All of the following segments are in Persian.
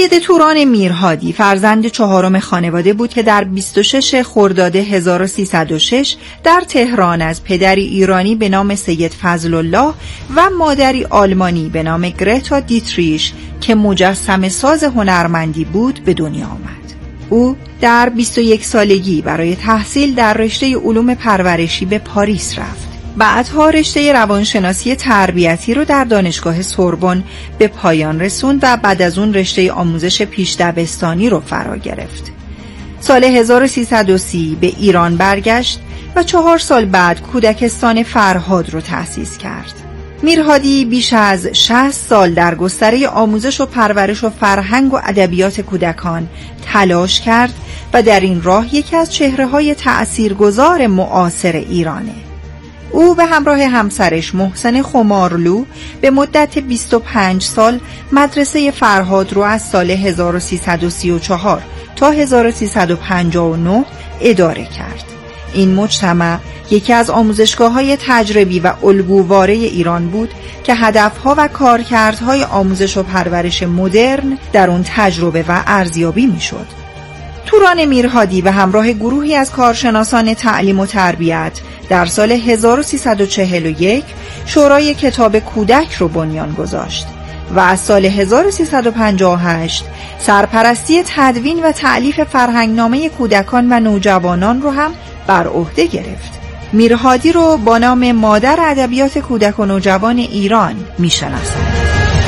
سید توران میرهادی فرزند چهارم خانواده بود که در 26 خرداد 1306 در تهران از پدری ایرانی به نام سید فضلالله و مادری آلمانی به نام گرتا دیتریش که مجسمه ساز هنرمندی بود به دنیا آمد. او در 21 سالگی برای تحصیل در رشته علوم پرورشی به پاریس رفت. بعدها رشته روانشناسی تربیتی رو در دانشگاه سوربن به پایان رسوند و بعد از اون رشته آموزش پیش دبستانی رو فرا گرفت. سال 1330 به ایران برگشت و 4 سال بعد کودکستان فرهاد رو تأسیس کرد. میرهادی بیش از 60 سال در گستره آموزش و پرورش و فرهنگ و ادبیات کودکان تلاش کرد و در این راه یکی از چهره‌های تأثیرگذار معاصر ایرانه. او به همراه همسرش محسن خمارلو به مدت 25 سال مدرسه فرهاد رو از سال 1334 تا 1359 اداره کرد. این مجتمع یکی از آموزشگاه‌های تجربی و الگوواره ایران بود که هدفها و کارکردهای آموزش و پرورش مدرن در اون تجربه و ارزیابی میشد. توران میرهادی به همراه گروهی از کارشناسان تعلیم و تربیت در سال 1341 شورای کتاب کودک رو بنیان گذاشت و از سال 1358 سرپرستی تدوین و تألیف فرهنگنامه کودکان و نوجوانان رو هم بر عهده گرفت. میرهادی رو با نام مادر ادبیات کودک و نوجوان ایران میشناسند.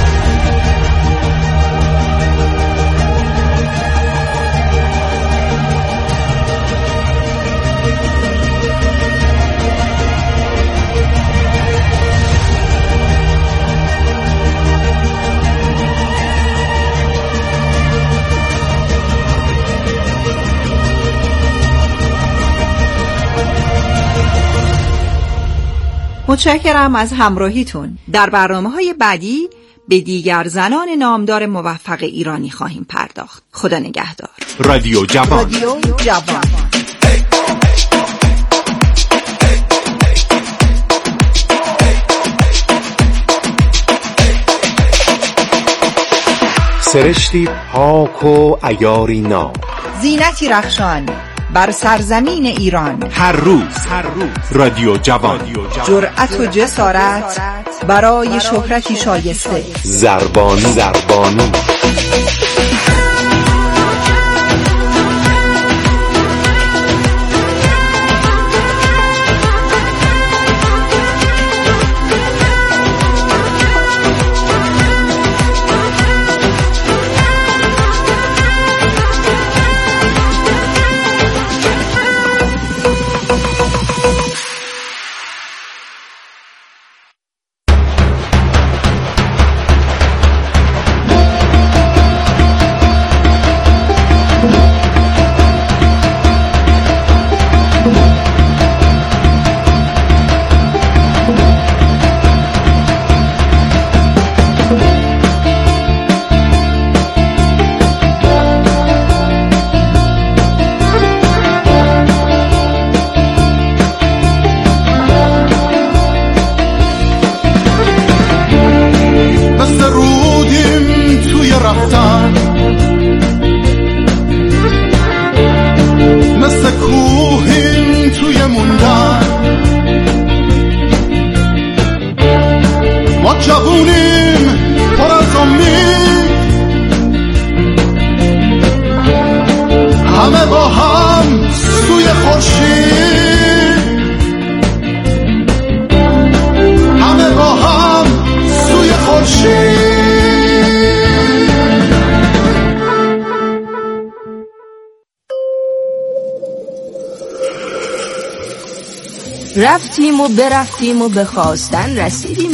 متشکرم از همراهیتون. در برنامه‌های بعدی به دیگر زنان نامدار موفق ایرانی خواهیم پرداخت. خدا نگهدار. رادیو جوان. رادیو جوان. سرشتی پاک و عیاری ناب، زینتی رخشان بر سرزمین ایران. هر روز رادیو جوان. جرأت و جسارت برای شهرتی شایسته. زربانی. رفتیم و برفتیم و به خواستن رسیدیم،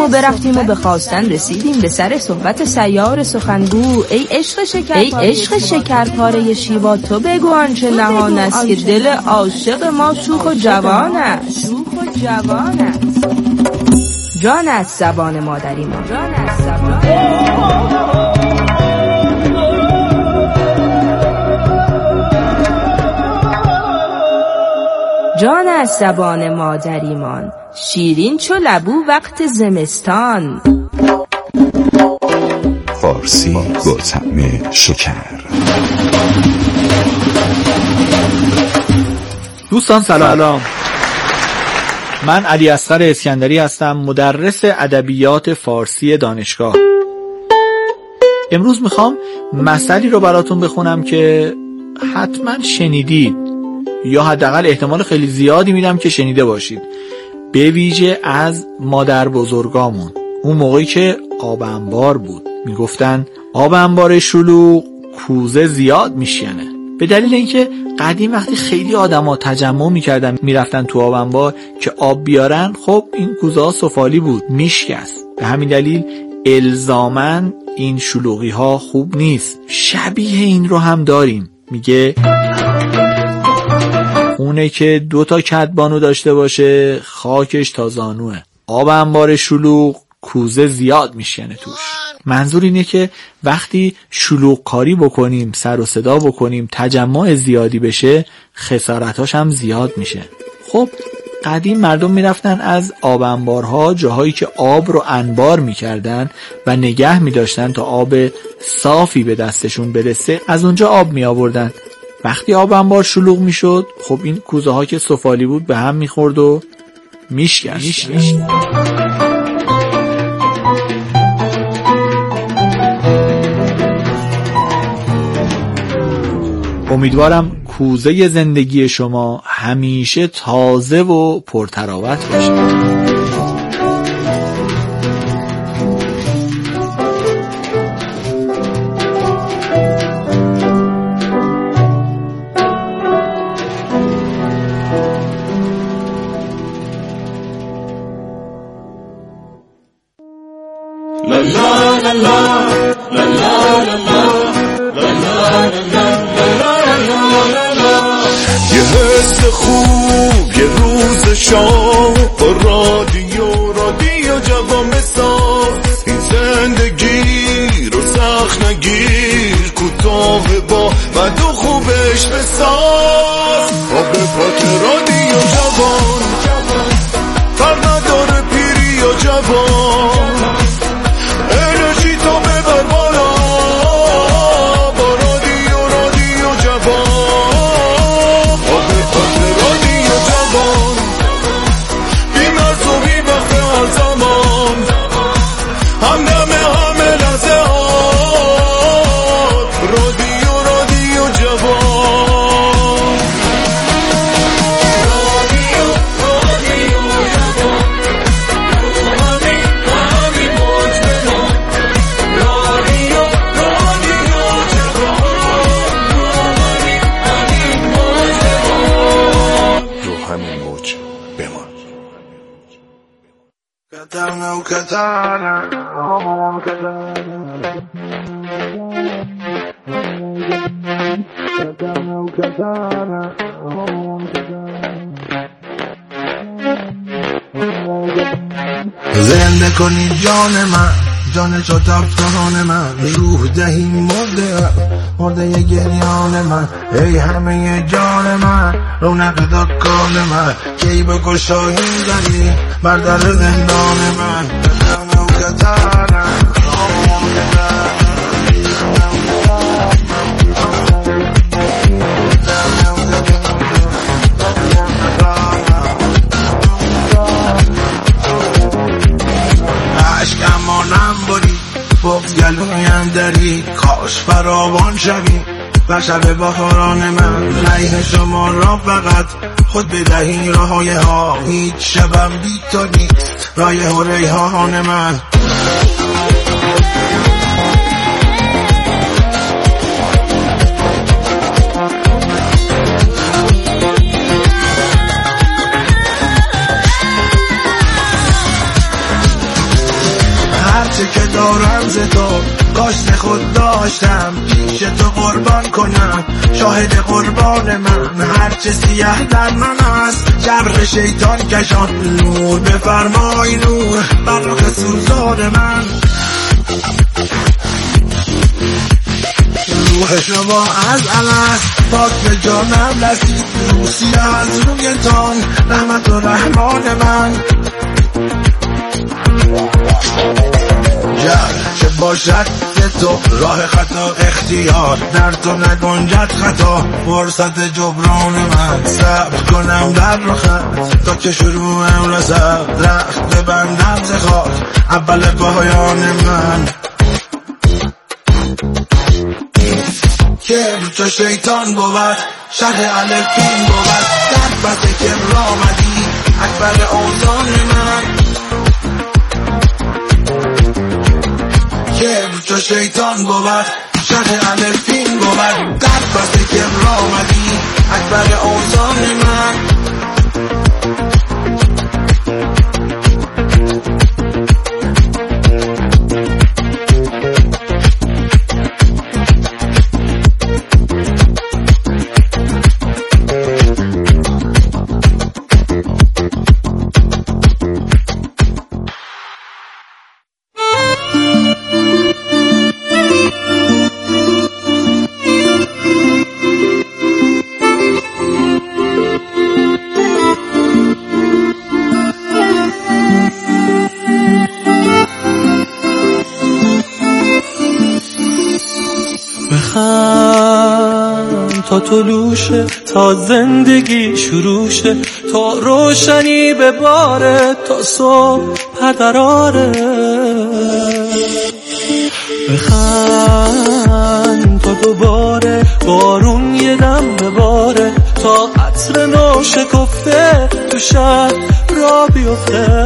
به سر صحبت سیار سخنگو. ای عشق شکرپاره شیوا، تو بگو آنچه نهان است که دل عاشق ما شوخ و جوان است. جان است زبان مادری ما. جان از زبان مادریمان، شیرین چو لبو وقت زمستان. فارسی با طعم شکر. دوستان سلام. من علی اصغر اسکندری هستم، مدرس ادبیات فارسی دانشگاه. امروز میخوام مثلی رو براتون بخونم که حتما شنیدید یا حداقل احتمال خیلی زیادی میدم که شنیده باشید، به ویژه از مادر بزرگامون. اون موقعی که آب انبار بود میگفتن آب انبار شلوغ کوزه زیاد میشینه، به دلیل اینکه قدیم وقتی خیلی آدما تجمع میکردن میرفتن تو آب انبار که آب بیارن، خب این کوزه ها سفالی بود، میشکست. به همین دلیل الزاماً این شلوغی ها خوب نیست. شبیه این رو هم داریم، میگه خونه که 2 کدبانو داشته باشه خاکش تا زانوه، آب انبار شلوغ کوزه زیاد میشینه توش. منظور اینه که وقتی شلوغ کاری بکنیم، سر و صدا بکنیم، تجمع زیادی بشه، خسارتاش هم زیاد میشه. خب قدیم مردم میرفتن از آب انبارها، جاهایی که آب رو انبار میکردن و نگه میداشتن تا آب صافی به دستشون برسه، از اونجا آب می آوردن. وقتی آب انبار شلوغ میشد، خب این کوزه ها که سفالی بود به هم میخورد و میشکست. امیدوارم کوزه زندگی شما همیشه تازه و پرتراوت باشه. یه حس خوب، یه روز شام با رادیو جوان بساز. این زندگی رو سخت نگیر، کوتاه با بد و خوبش بساز. آب پاک رادیو جوان، فرق نداره پیری یا جوان، انرژی تو ببر بالا با رادیو جوان. آب پاک رادیو جوان، بی مرز و بی وقت هر زمان، همدم همه لحظه هات، رادیو جوان. زنده کنی جان من، جان تو تفتان من، روح دهی مرده گریان من. ای همه جان من، رونق دکان من، کی بکن شاهین داری بر در زندان من. عشق امانم باری، گلویم داری، کاش فراوان شوی و شب بهاران من. ریح شما را فقط خود بدهی راهای ها، هیچ شبم بی تو نیست رایح و ریحان من. هرچه که دارم ز تو کاشت خود داشتم، پیش تو قربان کنم شاهد قربان من. هرچه سیاه در من است جبر شیطان کشان، نور بفرمای نور بر رخ سوزان من. روح شما از الست پاک به جانم رسید، روسی از رویتان رحمت و رحمان من. چه باشد تو راه خطا اختیار در تو نگنجد خطا فرصت جبران من صبر کنم در رخت تا که شروعم رسد رخت ببندم ز خاک اول پایان من کبر چو شیطان بود شرح الفین بود در پس کبر آمدی اکبر اوزان من کبر چو شیطان بود شرح الفین بود در پس کبر آمدی اکبر اوزان من تا طلوشه تا زندگی شروع شه تا روشنی بباره تا صبح پردراره بخند تا دوباره بارون یه دم بباره تا عطر نو شکفته تو شب را بیفته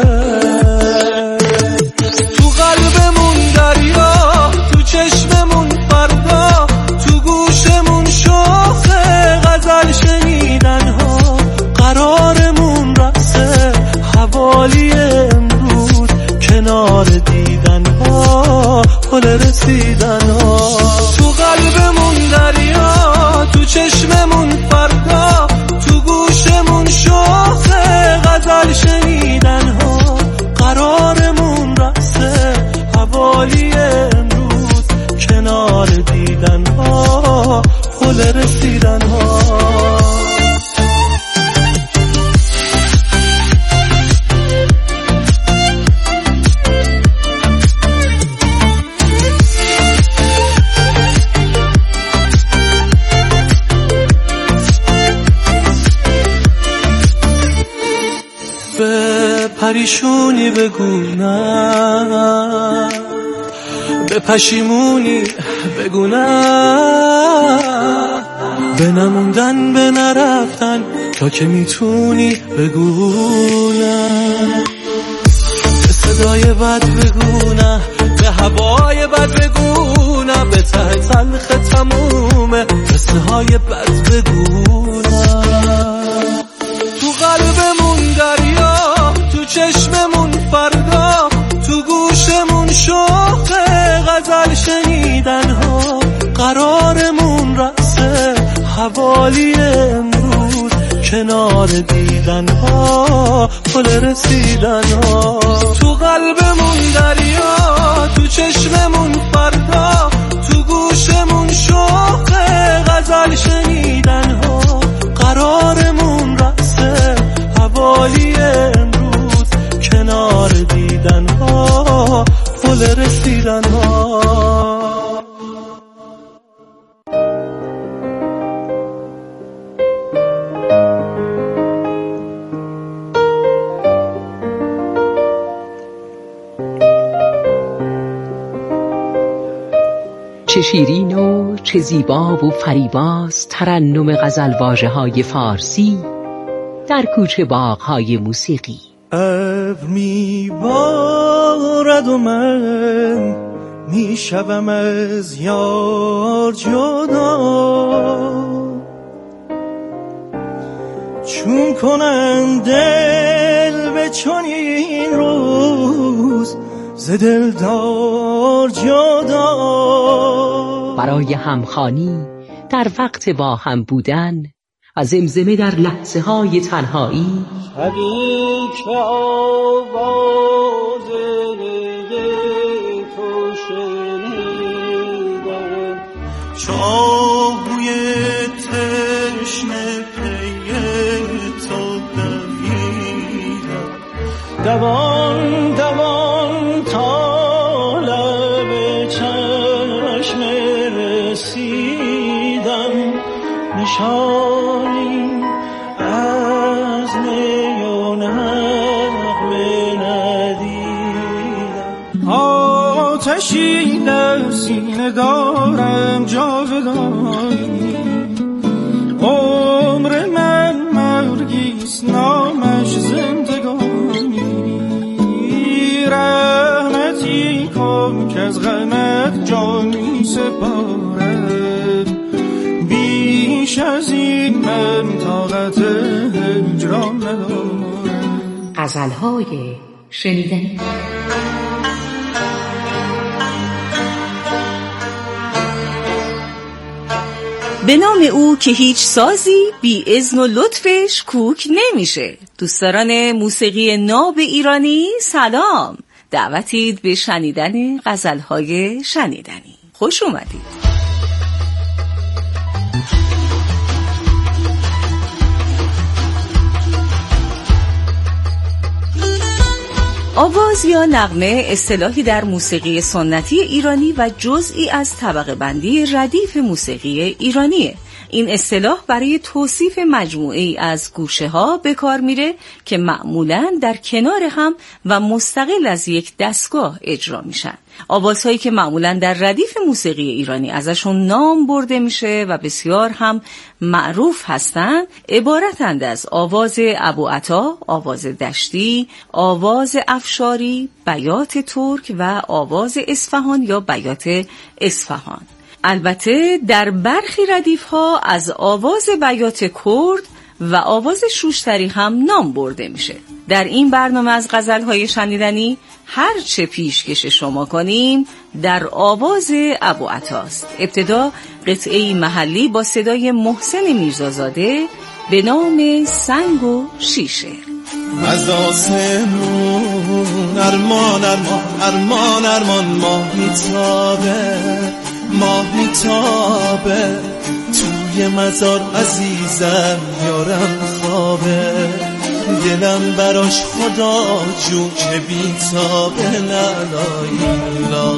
تو قلبمون دریا تو چشممون فردا تو گوشمون شوخه غزل شنیدن ها قرارمون رقصه حوالی امروز کنار دیدن ها پل رسیدن ها تو قلبمون دریا تو چشممون فردا تو گوشمون شوخه غزل شنیدن ها قرارمون رقصه حوالی امروز کنار دیدن ها پل رسیدن ها به پریشونی بگو نه به پشیمونی بگو نه به نموندن به نرفتن تا که میتونی بگو نه به صدای بد بگو نه به هوای بد بگو نه به ته تلخ تمومه قصه های بد بگو نه تو قلبمون دریا تو چشممون فردا تو گوشمون شوخه غزل شنیدن ها قرارمون رقصه حوالی امروز کنار دیدن ها پل رسیدن ها تو قلبمون دریا تو چشممون فردا تو گوشمون شوخه غزل شنیدن ها قرارمون رقصه حوالی امروز کنار دیدن ها پل رسیدن ها چه شیرین و چه زیبا و فریباست ترنم غزلواژه‌های فارسی در کوچه باغ‌های موسیقی. ابر میبارد و من میشوم از یار جدا چون کنم دل به چنین روز ز دلدار جدا برای همخوانی در وقت با هم بودن و زمزمه در لحظه های تنهایی شبی که آواز تو شنیدم چاهوی تشنه پی تو دویدم دوان دوان تا لب آتشی در سینه دارم جاودانی، عمر من مرگیست نامش زندگانی، رحمتی کن که از غمت جانی سپارم، بیش از این من طاقت هجران ندارم. غزل‌های شنیدنی. به نام او که هیچ سازی بی اذن و لطفش کوک نمیشه. دوستداران موسیقی ناب ایرانی سلام، دعوتید به شنیدن غزل‌های شنیدنی. خوش اومدید. آواز یا نغمه اصطلاحی در موسیقی سنتی ایرانی و جزئی از طبقه بندی ردیف موسیقی ایرانیه. این اصطلاح برای توصیف مجموعه‌ای از گوشه‌ها به کار میره که معمولاً در کنار هم و مستقل از یک دستگاه اجرا میشن. آوازهایی که معمولاً در ردیف موسیقی ایرانی ازشون نام برده میشه و بسیار هم معروف هستند عبارتند از آواز ابوعطا، آواز دشتی، آواز افشاری، بیات ترک و آواز اصفهان یا بیات اصفهان. البته در برخی ردیف‌ها از آواز بیات کرد و آواز شوشتری هم نام برده میشه. در این برنامه از غزل‌های شنیدنی هر چه پیشکش شما کنیم در آواز ابوعطاست. ابتدا قطعه‌ای محلی با صدای محسن میرزازاده به نام سنگ و شیشه. از آسمون ارمان ارمان ارمان ارمان ماه میتابه، ماه میتابه توی مزار عزیزم یارم خوابه، دلم براش خدا جو که بیتابه. لالا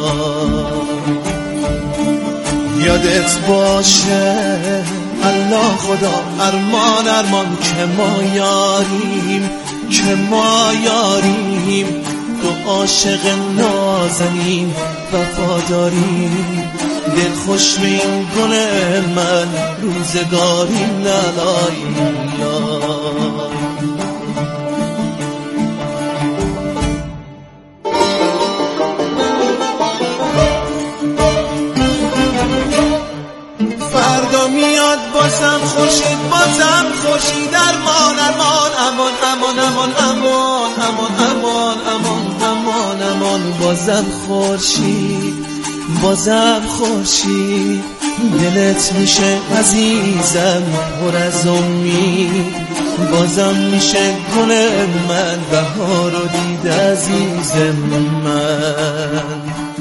یادت باشه الله خدا ارمان ارمان که ما یاریم، که ما یاریم تو عاشق نازنین وفاداریم، دل خوش به این گل من روزگاریم. لالای فردا میاد بازم خورشید، بازم خورشید ارمان ارمان امان امان امان امان امان امان امان امان امان بازم خورشید، بازم خورشید دلت میشه عزیزم پر از امید، بازم میشه گل من بهار و دید عزیز من.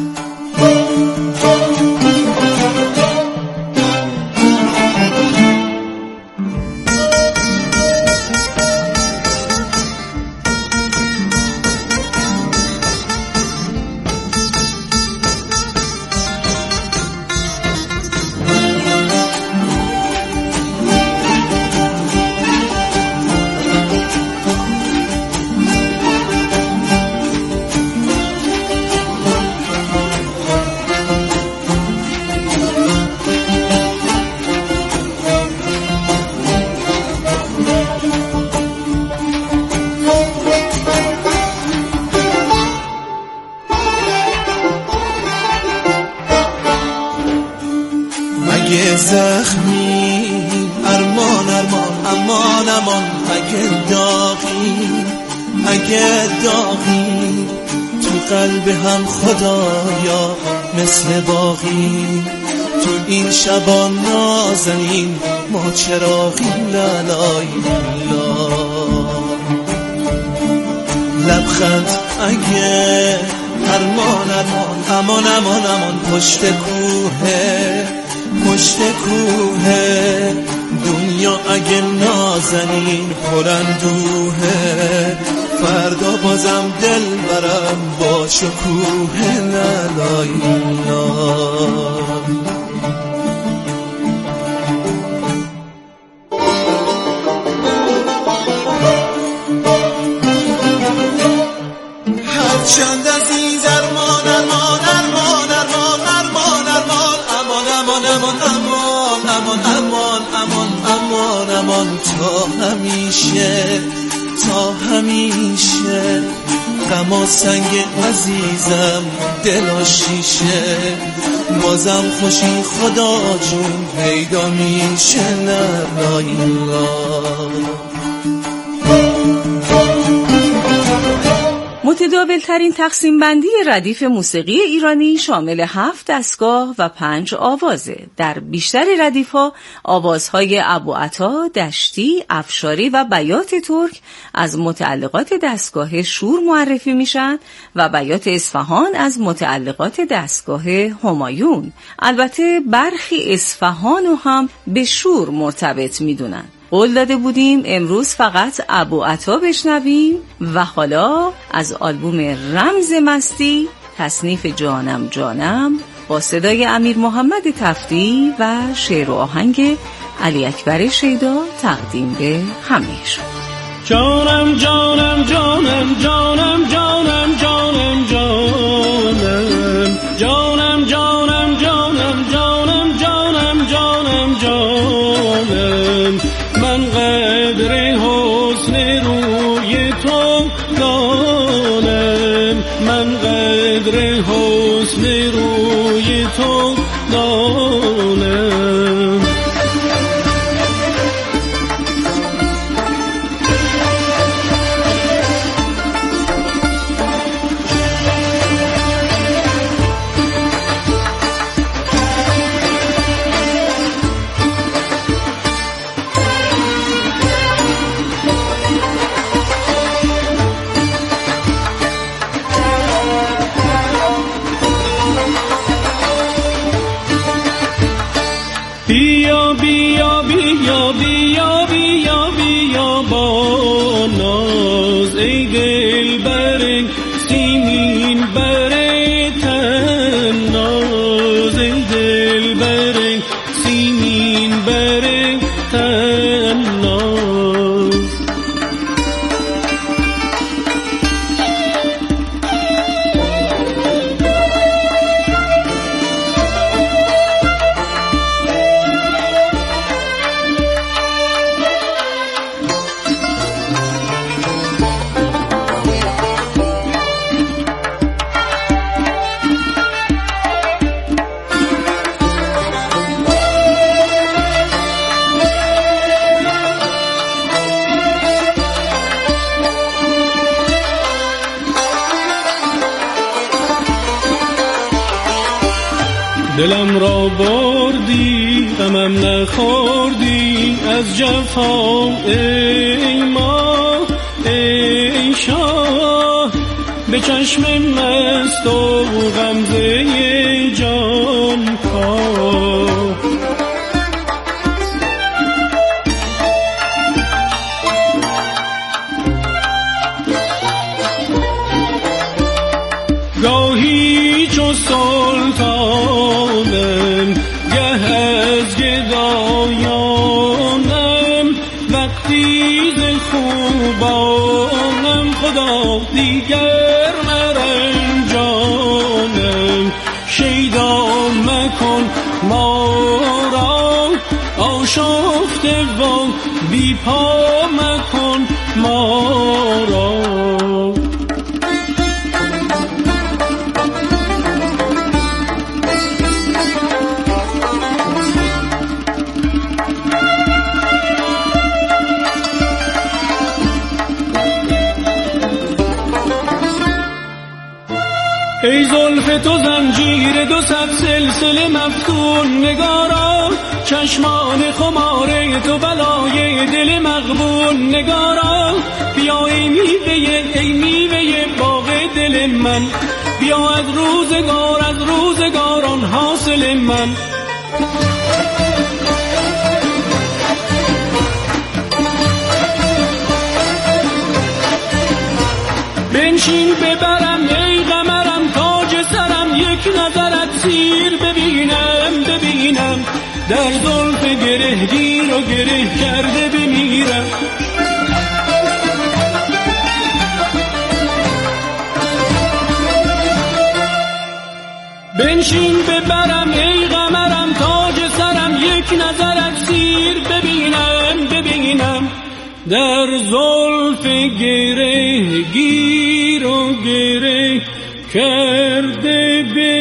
اگه زخمی ارمان ارمان امان امان، اگه داغی اگه داغی تو قلب هم خدایا مثل باقی، تو این شبا نازنین ما چراغی. لالای لا لبخند اگه ارمان ارمان امان امان امان، پشت کوه پشت کوه دنیا اگه نازنین پرندوه، فردا بازم دل برم با شکوه. لالای لا هرچند عزیز ارمان غم سنگ عزیزم دل شیشه، بازم خوشی خدا جون پیدا میشه. متداول ترین تقسیم بندی ردیف موسیقی ایرانی شامل 7 دستگاه و 5 آوازه. در بیشتر ردیف ها آوازهای ابوعطا، دشتی، افشاری و بیات ترک از متعلقات دستگاه شور معرفی میشن و بیات اصفهان از متعلقات دستگاه همایون. البته برخی اصفهانو هم به شور مرتبط میدونن. قول داده بودیم امروز فقط ابوعطا بشنویم و حالا از آلبوم رمز مستی تصنیف جانم جانم با صدای امیر محمد تفتی و شعر و آهنگ علی اکبر شیدا تقدیم به همه‌شون. جانم جانم جانم جانم جانم جانم جانم جانم جانم جانم جانم جانم جانم جانم من قدر حسن روی تو دانم، من قدر حسن روی تو دانم. بیا بیا بیا بیا بیا بیا با ناز ای دل بر سیمین بر تناز، ای دل بر سیمین بر تناز. دلم را بردی غمم نخوردی از جفا ای ما ای شاه، به چشم مست و غمزه جان خواه. گاهی چو سلطانم گه از گدایانم، وقتی ز خوبانم خدا دیگر مرنجانم. شیدا مکن ما را آشفته و بی پا مکن ما را. ای زلف تو زنجیر 200 سلسله مفتون، نگارا چشمان خماره تو بلای دل مغبون. نگارا بیا ای میوه باغ دل من، بیا از روزگاران حاصل من. بنشین ببرم ای قمرم تاج سرم، یک نظرت سیر ببینم در زلف گره گیر و گره کرده بمیرم. بنشین ببرم ای قمرم تاج سرم، یک نظرت سیر ببینم در زلف گره گیر و و گره کرده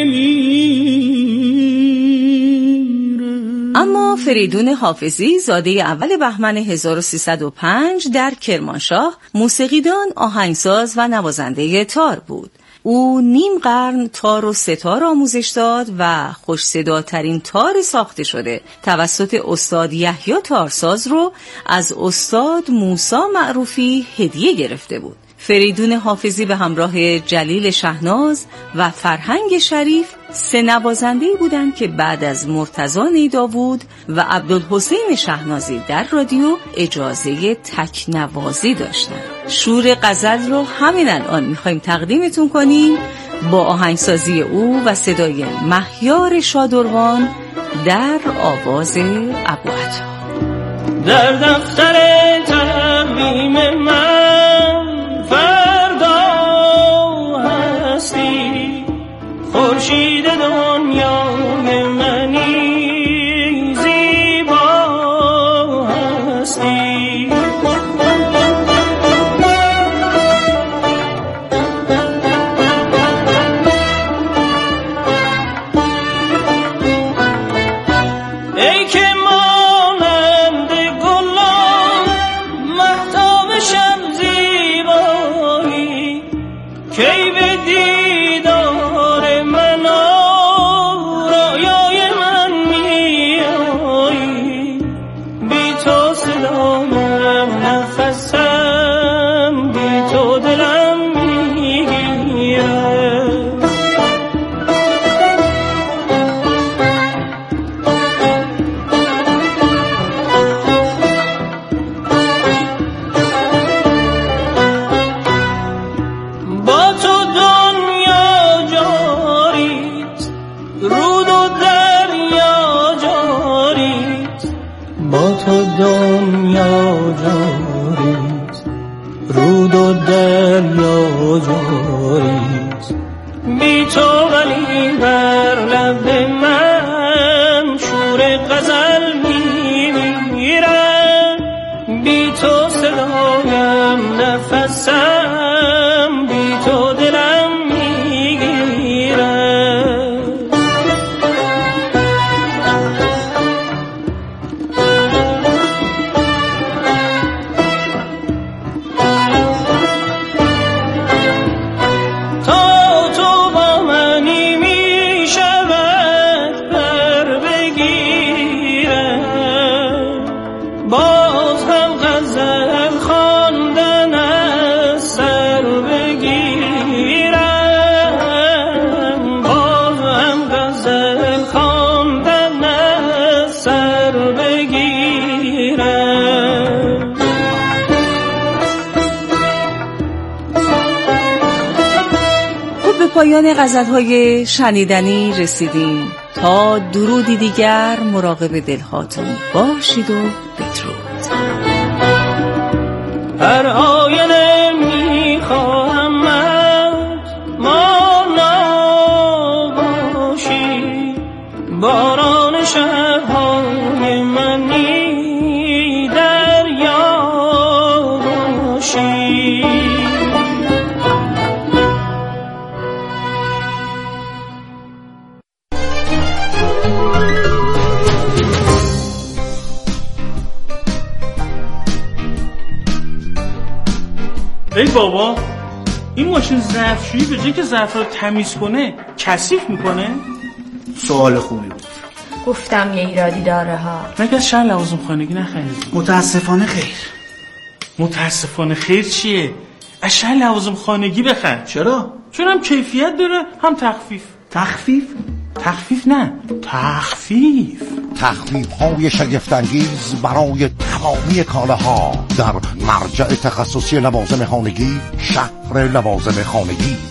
بمیره. اما فریدون حافظی زاده اول بهمن 1305 در کرمانشاه موسیقیدان، آهنگساز و نوازنده تار بود. او نیم قرن تار و ستار آموزش داد و خوش صداترین تار ساخته شده توسط استاد یحیی تارساز رو از استاد موسی معروفی هدیه گرفته بود. فریدون حافظی به همراه جلیل شهناز و فرهنگ شریف سه نوازنده بودند که بعد از مرتضی نیداود و عبدالحسین شهنازی در رادیو اجازه تک نوازی داشتند. شور غزل رو همین الان میخوایم تقدیمتون کنیم با آهنگسازی او و صدای مهیار شادروان در آواز ابوعطا. در دفتر تقویم من فردا هستی، خورشید دنیای منی زیبا هستی. ای که مانند گلان مهتاب شب زیبایی، کی به دیدار من رایای من میایی. بی تو صدایم نفسم، بی تو دلم میگیره. با تو دنیا جاریست، رود و دریا جاریست. با تو دنیا جاریست، رود و دریا جاریست. بی تو ولی بر لب من شور غزل میمیرم. بی تو صدایم نفسم، بی تو دلم میگیره. تا تو با منی میشود بر بگیرم، باز هم غزل خواندن از سر بگیرم. باز هم غزل خواندن از سر بگیرم. خب به پایان غزل‌های شنیدنی رسیدیم. تا درودی دیگر مراقب دلهاتون باشید و بدرود. هر آینه میخواهم ما نباشی، باران شبهای منی دریا باشی. ای بابا، این ماشین ظرفشویی به جای که ظرف رو تمیز کنه کثیف میکنه؟ سوال خوبی بود. گفتم یه ایرادی داره ها. مگه از شهر لوازم خانگی نخریدی؟ متاسفانه خیر. متاسفانه خیر چیه؟ از شهر لوازم خانگی بخر. چرا؟ چون هم کیفیت داره هم تخفیف. تخفیف؟ تخفیف نه، تخفیف. تخفیف‌های شگفت‌انگیز برای تمامی کالاها در مرجع تخصصی لوازم خانگی، شهر لوازم خانگی.